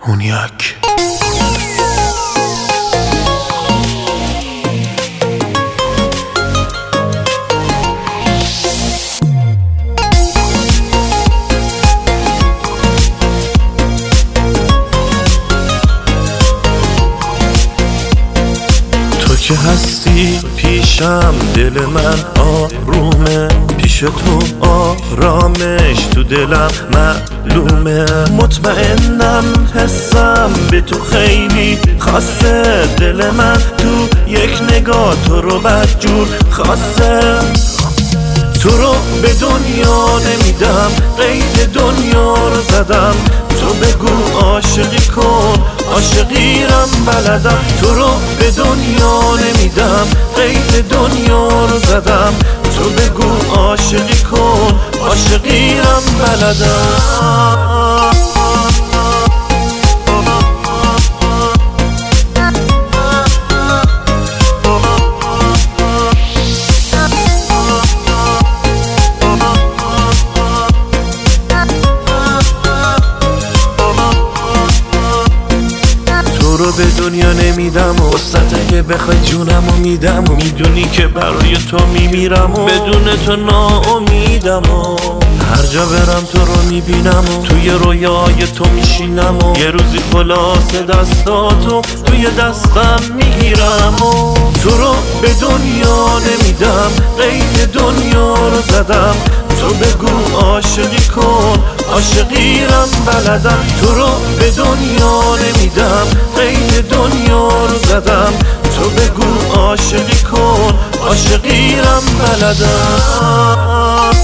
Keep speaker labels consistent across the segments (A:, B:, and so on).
A: هونیاک. تو که هستی پیشم دل من آرومه، پیش تو آرامش تو دلم معلومه. مطمئنم حسم به تو خیلی خاصه، دل من تو یک نگاه تو رو بدجور خاصه. تو رو به دنیا نمیدم، قید دنیا رو زدم. تو بگو عاشقی کن، عاشقیرم بلدم. تو رو به دنیا نمیدم، قید دنیا رو زدم. تو بگو عاشقی کن، عاشقیرم بلدم. تو رو به دنیا نمیدم و وسط اگه بخوای جونمو میدم و میدونی که برای تو میمیرم و بدون تو ناامیدم و هر جا برم تو رو میبینم و توی رویای تو میشینم و یه روزی خلاص دستاتو توی دستم میگیرم و تو رو به دنیا نمیدم، قید دنیا رو زدم. تو بگو عاشقی کن، عاشقیرم بلدم. تو رو به دنیا نمیدم، قید دنیا رو زدم. تو بگو عاشقی کن، عاشقیرم بلدم.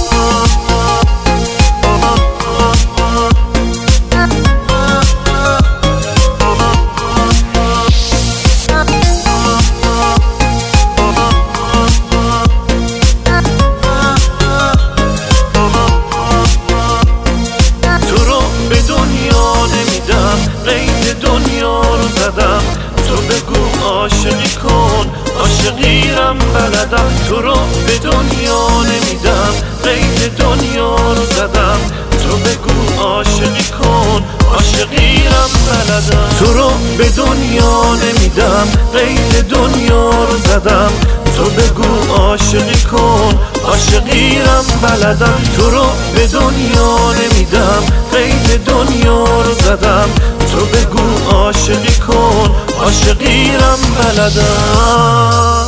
A: تو بگو عاشقی کن، عاشقیرم بلدم. تو رو به دنیا نمیدم، قید دنیا رو زدم. تو بگو عاشقی کن، عاشقیرم بلدم. تو رو به دنیا نمیدم، قید دنیا رو زدم. تو بگو عاشقی کن، عاشقیرم بلدم. تو رو به دنیا نمیدم، قید دنیا رو زدم. تو بگو عاشقی کن، عاشقیرم بلدم.